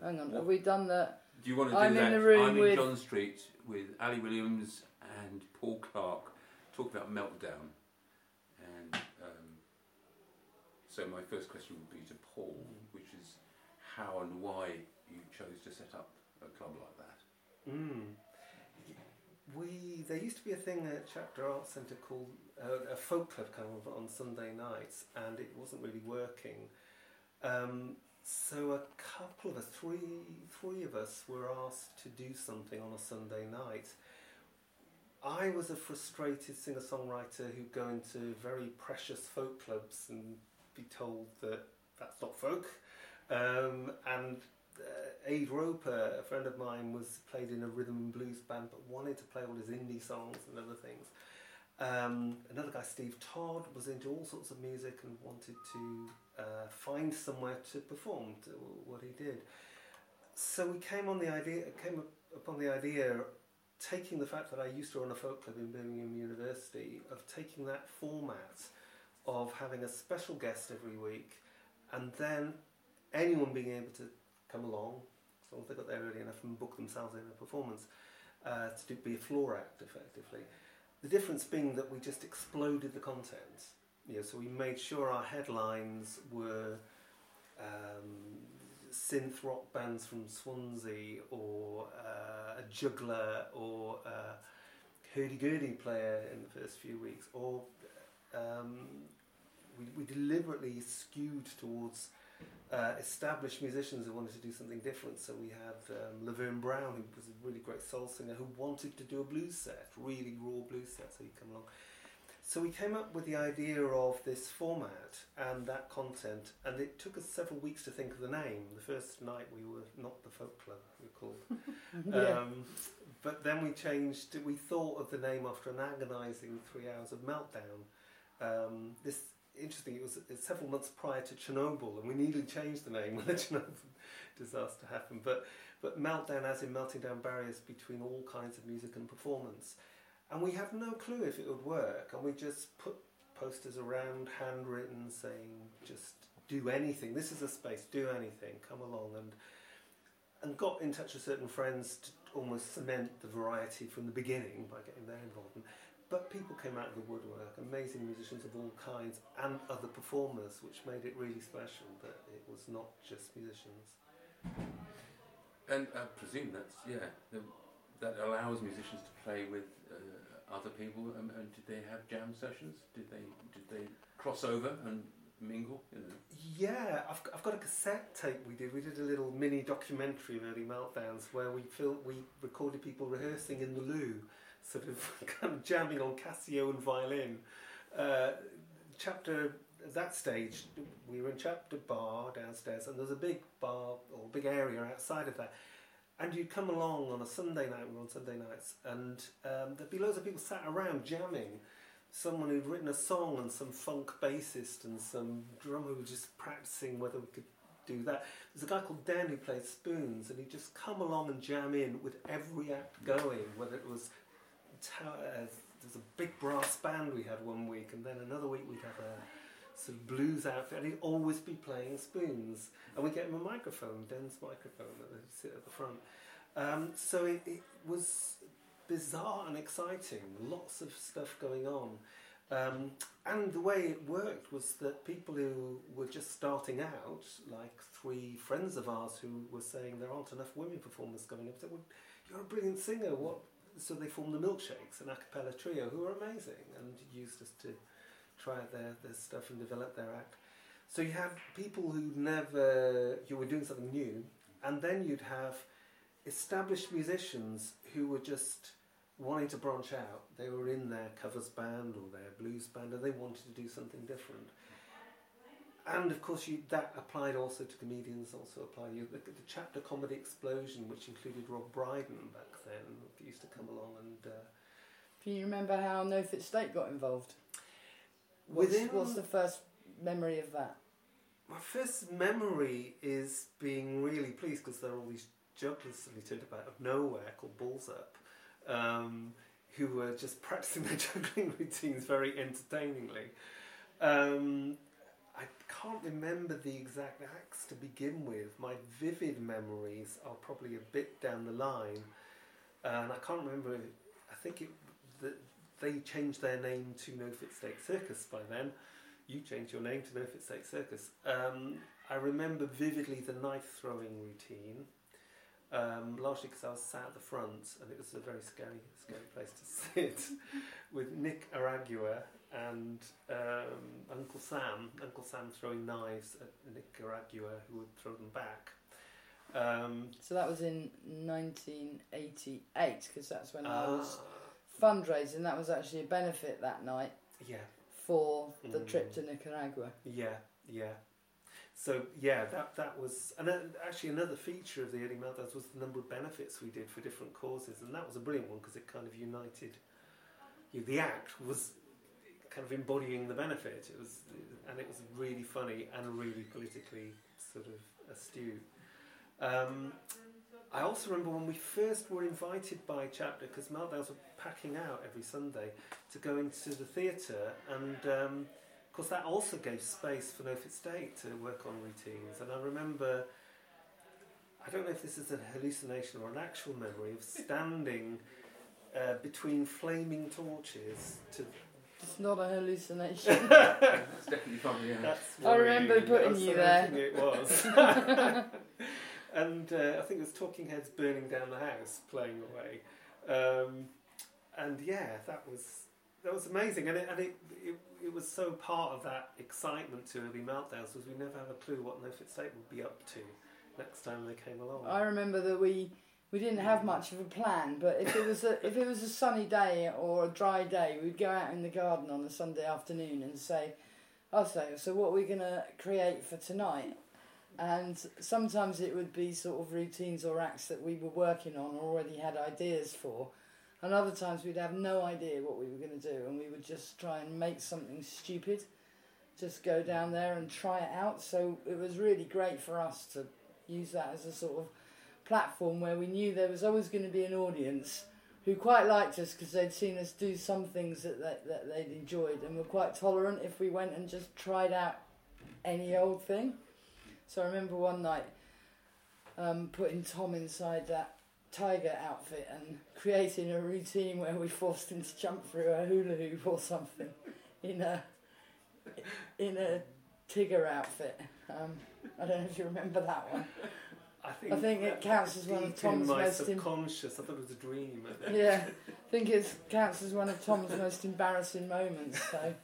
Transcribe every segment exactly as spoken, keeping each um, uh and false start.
hang on. What? Have we done that? Do you want to do I'm that? in the room I'm with- in John Street with Ali Williams and Paul Clark, talk about Meltdown. And um, so my first question would be to Paul, which is how and why you chose to set up a club like that. Mm. We there used to be a thing at Chapter Arts Centre called uh, a folk club kind of on Sunday nights, and it wasn't really working. Um, so a couple of us, three, three of us, were asked to do something on a Sunday night. I was a frustrated singer-songwriter who'd go into very precious folk clubs and be told that that's not folk. Um, and uh, Aid Roper, a friend of mine, was played in a rhythm and blues band but wanted to play all his indie songs and other things. Um, another guy, Steve Todd, was into all sorts of music and wanted to uh, find somewhere to perform to what he did. So we came on the idea, came up upon the idea, taking the fact that I used to run a folk club in Birmingham University, of taking that format of having a special guest every week, and then anyone being able to come along, as long as they got there early enough and book themselves in a performance, uh, to do, be a floor act effectively. The difference being that we just exploded the content. You know, so we made sure our headlines were um, synth rock bands from Swansea, or uh, a juggler, or a hurdy-gurdy player in the first few weeks, or um, we, we deliberately skewed towards uh, established musicians who wanted to do something different. So we had um, Laverne Brown, who was a really great soul singer, who wanted to do a blues set, really raw blues set, so he'd come along. So we came up with the idea of this format and that content, and it took us several weeks to think of the name. The first night we were not the Folk Club, we were called. Yeah. Um, but then we changed, we thought of the name after an agonising three hours of Meltdown. Um, this, interesting, it was it's several months prior to Chernobyl, and we nearly changed the name when the Chernobyl disaster happened. But, but Meltdown as in melting down barriers between all kinds of music and performance. And we had no clue if it would work, and we just put posters around, handwritten, saying, just do anything. This is a space, do anything, come along. And and got in touch with certain friends to almost cement the variety from the beginning by getting their involvement. But people came out of the woodwork, amazing musicians of all kinds, and other performers, which made it really special that it was not just musicians. And I presume that's, yeah, the, that allows musicians to play with uh, other people. Um, and did they have jam sessions? Did they did they cross over and mingle? You know? Yeah, I've I've got a cassette tape we did. We did a little mini documentary of early Meltdowns where we fil- we recorded people rehearsing in the loo, sort of kind of jamming on Casio and violin. Uh, chapter at that stage, we were in Chapter Bar downstairs, and there was a big bar or big area outside of that. And you'd come along on a Sunday night, we were on Sunday nights, and um, there'd be loads of people sat around jamming. Someone who'd written a song and some funk bassist and some drummer who was just practicing whether we could do that. There's a guy called Dan who played spoons, and he'd just come along and jam in with every act going, whether it was, ta- uh, there's a big brass band we had one week, and then another week we'd have a sort of blues outfit, and he'd always be playing spoons. And we get him a microphone, Dan's microphone, that would sit at the front. Um, so it, it was bizarre and exciting, lots of stuff going on. Um, and the way it worked was that people who were just starting out, like three friends of ours who were saying there aren't enough women performers coming up, said, well, you're a brilliant singer, what? So they formed the Milkshakes, an a cappella trio, who were amazing, and used us to try out their, their stuff and develop their act. So you had people who never, you were doing something new, and then you'd have established musicians who were just wanting to branch out. They were in their covers band or their blues band, and they wanted to do something different. And of course, you, that applied also to comedians. Also applied. You look at the Chapter Comedy Explosion, which included Rob Brydon back then, who used to come along and. Uh, Can you remember how No Fit State got involved? What's, within what's the first memory of that? My first memory is being really pleased because there are all these jugglers suddenly turned up out of nowhere called Balls Up, um, who were just practicing their juggling routines very entertainingly. Um, I can't remember the exact acts to begin with. My vivid memories are probably a bit down the line, and I can't remember. I think it the, they changed their name to No Fit Steak Circus by then. You changed your name to No Fit Steak Circus. Um, I remember vividly the knife throwing routine, um, largely because I was sat at the front, and it was a very scary, scary place to sit with Nick Aragua and um, Uncle Sam, Uncle Sam throwing knives at Nicaragua, who would throw them back. Um, so that was in nineteen eighty-eight, because that's when uh, I was Ah. fundraising. That was actually a benefit that night yeah, for the Mm. trip to Nicaragua. yeah, yeah. So yeah, that that was, and then actually another feature of the early Meltdowns was the number of benefits we did for different causes, and that was a brilliant one because it kind of united. You know, the act was kind of embodying the benefit. It was, and it was really funny and really politically sort of astute. Um, I also remember when we first were invited by Chapter, because Meltdowns were packing out every Sunday to go into the theatre, and um, of course that also gave space for No Fit Steak to work on routines. And I remember, I don't know if this is a hallucination or an actual memory, of standing uh, between flaming torches to. It's not a hallucination. It's definitely funny, yeah. That's I remember really- putting that's you what there. I think it was. And uh, I think it was Talking Heads Burning Down the House playing away. Um, and yeah, that was that was amazing. And it, and it, it it was so part of that excitement to early Meltdowns, was we never have a clue what No Fit Steak would be up to next time they came along. I remember that we we didn't have much of a plan, but if it was a if it was a sunny day or a dry day, we'd go out in the garden on a Sunday afternoon and say, "I'll say, so what are we going to create for tonight?" And sometimes it would be sort of routines or acts that we were working on or already had ideas for, and other times we'd have no idea what we were going to do, and we would just try and make something stupid, just go down there and try it out. So it was really great for us to use that as a sort of platform where we knew there was always going to be an audience who quite liked us because they'd seen us do some things that, they, that they'd enjoyed, and were quite tolerant if we went and just tried out any old thing. So I remember one night um, putting Tom inside that tiger outfit and creating a routine where we forced him to jump through a hula hoop or something in a in a Tigger outfit. Um, I don't know if you remember that one. I think, I think it counts as one of deep Tom's in my most em- subconscious. I thought it was a dream. Yeah, I think it counts as one of Tom's most embarrassing moments. So.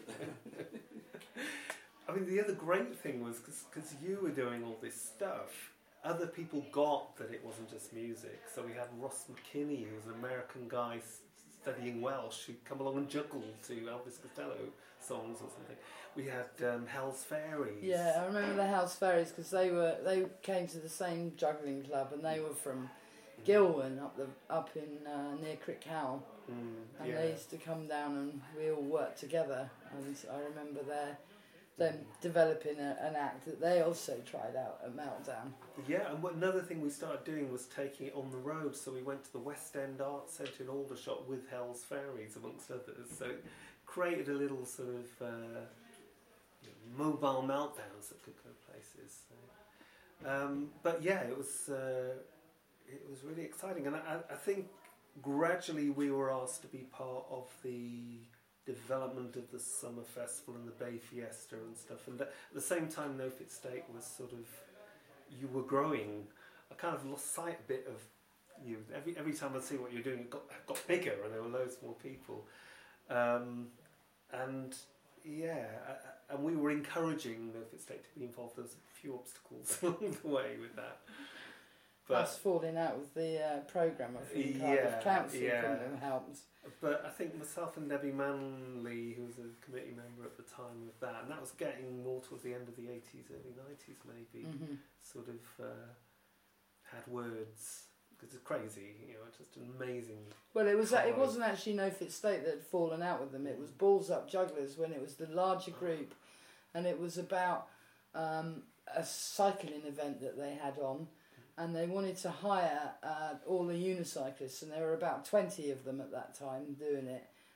I mean, the other great thing was because you were doing all this stuff, other people got that it wasn't just music. So we had Ross McKinney, who was an American guy s- studying Welsh, who'd come along and juggle to Elvis Costello songs or something. We had um, Hell's Fairies. Yeah, I remember the House Fairies because they were they came to the same juggling club, and they were from Gilwan up the up in uh, near Crickhowell, Mm, and yeah. they used to come down and we all worked together. And I remember their them developing a, an act that they also tried out at Meltdown. Yeah, and what, another thing we started doing was taking it on the road. So we went to the West End Arts Centre in Aldershot with Hell's Fairies, amongst others. So it created a little sort of uh, you know, mobile meltdowns that could go places. So, um, but yeah, it was uh, it was really exciting, and I, I think gradually we were asked to be part of the development of the summer festival and the Bay Fiesta and stuff, and at the same time No Fit Steak was sort of, you were growing. I kind of lost sight a bit of you. Every every time I see what you're doing, it got got bigger and there were loads more people, um, and yeah, I, and we were encouraging No Fit Steak to be involved. There was a few obstacles along the way with that. Us falling out with the uh, programme of the Yeah, Cardiff Council yeah. couldn't have helped. But I think myself and Debbie Manley, who was a committee member at the time with that, and that was getting more towards the end of the eighties, early nineties maybe, Mm-hmm. sort of uh, had words, because it's crazy, you know, just an amazing... Well, it was it Colours. wasn't actually No Fit State that had fallen out with them. It was Balls Up Jugglers when it was the larger group, and it was about um, a cycling event that they had on, and they wanted to hire uh, all the unicyclists, and there were about twenty of them at that time doing it,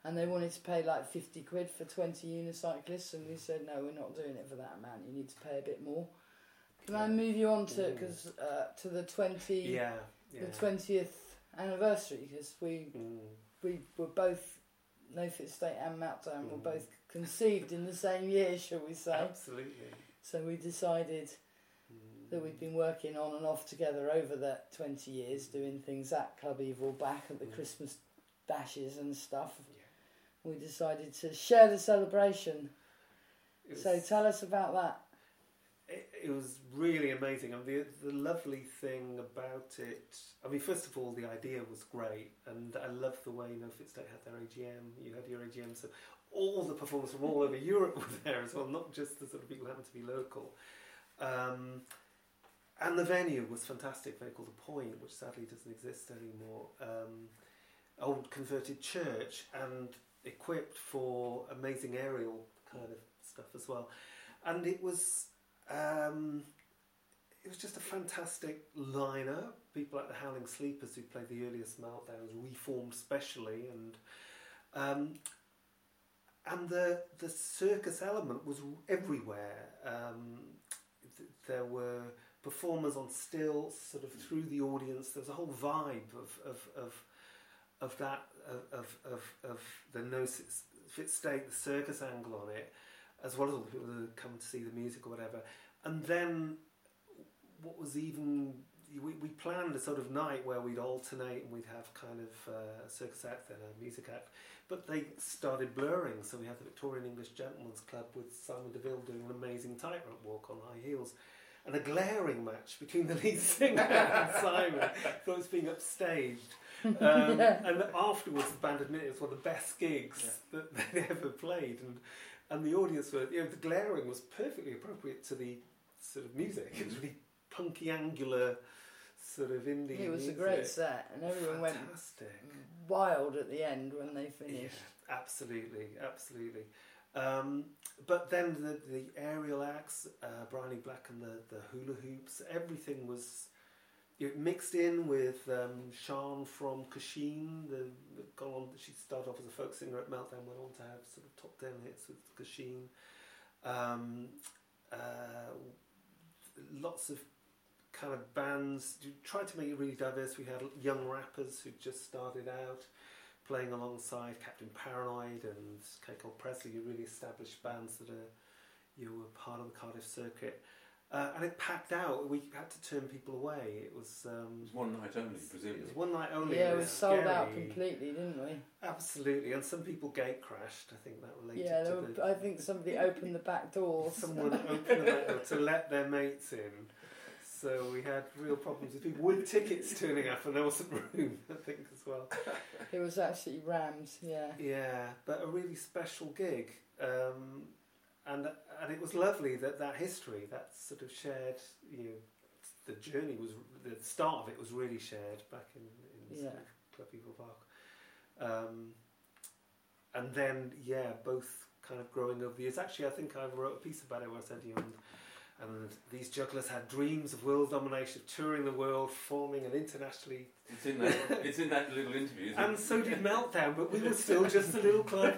and they wanted to pay like fifty quid for twenty unicyclists, and we said no, we're not doing it for that amount. You need to pay a bit more. Can I move you on to because uh, to the twenty yeah, yeah. the twentieth anniversary, because we Mm. we were both No Fit State and Meltdown were Mm. both conceived in the same year, shall we say? Absolutely. So we decided Mm. that we've been working on and off together over that twenty years, doing things at Club Evil, back at the Mm. Christmas bashes and stuff. Yeah. We decided to share the celebration. It So was- tell us about that. It, it was really amazing. I mean, the, the lovely thing about it, I mean, first of all, the idea was great, and I love the way No Fit State had their A G M. You had your A G M, so all the performers from all over Europe were there as well, not just the sort of people who happen to be local. Um, and the venue was fantastic, very called The Point, which sadly doesn't exist anymore. Um, old converted church and equipped for amazing aerial kind of stuff as well. And it was... Um, it was just a fantastic lineup. People like the Howling Sleepers, who played the earliest Meltdowns, reformed specially, and um, and the the circus element was everywhere. Um, th- there were performers on stilts, sort of through the audience. There was a whole vibe of of of, of that of of of the No Fit State, the circus angle on it, as well as all the people who come to see the music or whatever. And then what was even, we, we planned a sort of night where we'd alternate and we'd have kind of uh, a circus act and a music act, but they started blurring. So we had the Victorian English Gentlemen's Club with Simon DeVille doing an amazing tightrope walk on high heels, and a glaring match between the lead singer and Simon, those being upstaged. Um, Yeah. And afterwards the band admitted it was one of the best gigs Yeah. that they'd ever played, and and the audience were, you know, the glaring was perfectly appropriate to the sort of music. It was really punky, angular, sort of indie It was music. a great set, and everyone Fantastic. went wild at the end when they finished. Yeah, absolutely, absolutely. Um, but then the, the aerial acts, uh, Bryony Black and the, the hula hoops, everything was, you know, mixed in with um, Sian from Kashin. The, the gone on, she started off as a folk singer at Meltdown, went on to have sort of top ten hits with Kashin. Um, uh, lots of kind of bands. You tried to make it really diverse. We had young rappers who just started out playing alongside Captain Paranoid and Keiko Presley, who really established bands that are, you know, were part of the Cardiff circuit. Uh, and it packed out. We had to turn people away. It was, um, It was one night only, it presumably. was one night only. Yeah, It we was sold out scary. completely, didn't we? Absolutely, and some people gate crashed. I think that related Yeah, to there the, were, I think somebody opened the back doors. someone opened the back door to let their mates in. So we had real problems with people with tickets turning up, and there wasn't room, I think, as well. It was actually rammed, yeah. Yeah, but a really special gig. Um, and and it was lovely that that history, that sort of shared, you know, the journey was, the start of it was really shared back in, in Yeah. sort of Club Evil Park. Um, and then, yeah, both kind of growing over the years. Actually, I think I wrote a piece about it where I said, you know, and, and these jugglers had dreams of world domination, of touring the world, forming an internationally... It's in that, it's in that little interview, isn't And it? so did Meltdown, but we were still just a little club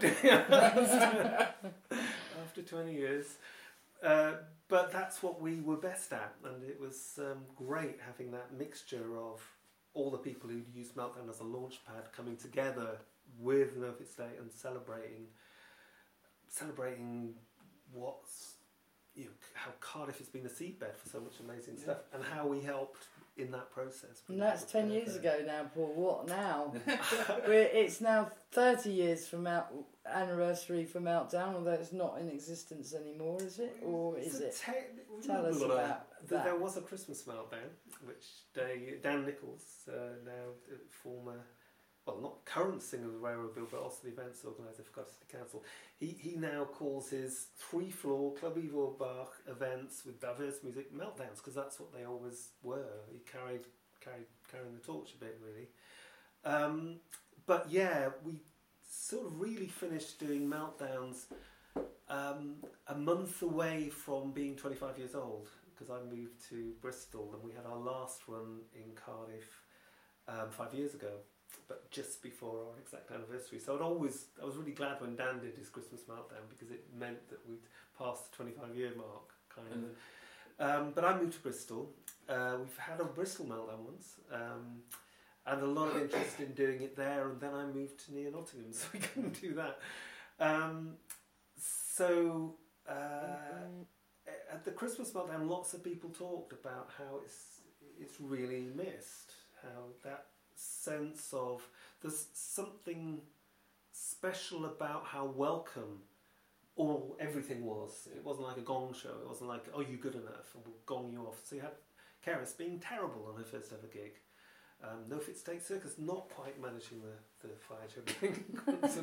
after twenty years. Uh, but that's what we were best at, and it was um, great having that mixture of all the people who used Meltdown as a launch pad coming together with No Fit State and celebrating, celebrating what's, you know, how Cardiff has been a seedbed for so much amazing stuff, and how we helped in that process. And that's ten years ago now, Paul. What now? We're, it's now thirty years from Melt, anniversary for Meltdown, although it's not in existence anymore, is it? Or is So it? te- Tell us Blah, blah, blah. about Th- that. There was a Christmas Meltdown, which they, Dan Nichols, uh, now uh, former, well, not current singer of the Railroad Bill, but also the events organiser for Cardiff City Council. He he now calls his three-floor Club Evil Bar events with diverse music Meltdowns, because that's what they always were. He carried carried carrying the torch a bit, really. Um, but yeah, we sort of really finished doing Meltdowns um, a month away from being twenty-five years old, because I moved to Bristol and we had our last one in Cardiff um, five years ago. but just before our exact anniversary. So I'd always, I was really glad when Dan did his Christmas Meltdown because it meant that we'd passed the twenty-five year mark, kind of. Um, but I moved to Bristol. Uh, we've had a Bristol Meltdown once, um, and a lot of interest in doing it there. And then I moved to near Nottingham, so we couldn't do that. Um, so uh, at the Christmas Meltdown, lots of people talked about how it's it's really missed, how that sense of there's something special about how welcome all everything was. It wasn't like a gong show. It wasn't like, oh, you good enough, and we'll gong you off. So you had Keris being terrible on her first ever gig. Um, No Fit Steak Circus not quite managing the, the fire thing once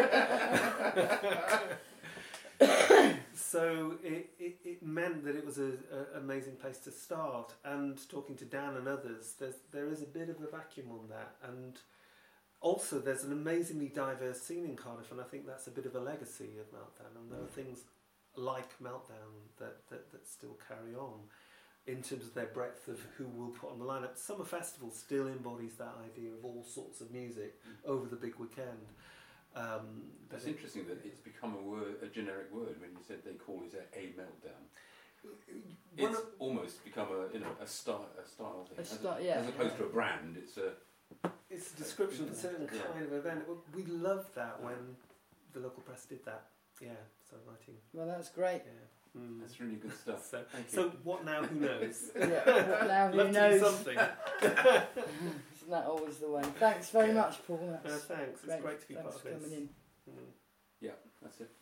or twice. So it, it, it meant that it was an amazing place to start. And talking to Dan and others, there's, there is a bit of a vacuum on that. And also there's an amazingly diverse scene in Cardiff, and I think that's a bit of a legacy of Meltdown. And there are things like Meltdown that, that, that still carry on in terms of their breadth of who we'll put on the lineup. Summer Festival still embodies that idea of all sorts of music mm. over the big weekend. Um, That's it, interesting that it's become a word, a generic word. When you said they call it a, a meltdown, it's of, almost become a you know a style a style thing, a style, yeah, as opposed yeah. to a brand. It's a it's a description of a certain yeah. kind of event. We loved that when the local press did that. Yeah, so writing. Well, that's great. Yeah. Mm. That's really good stuff. So, Thank so you. what now? Who knows? Yeah, what now? Who Love knows? To do something. Isn't that always the way? Thanks very yeah. much, Paul. That's uh, thanks. great. It's great to be Thanks part for of this. coming in. Mm. Yeah, that's it.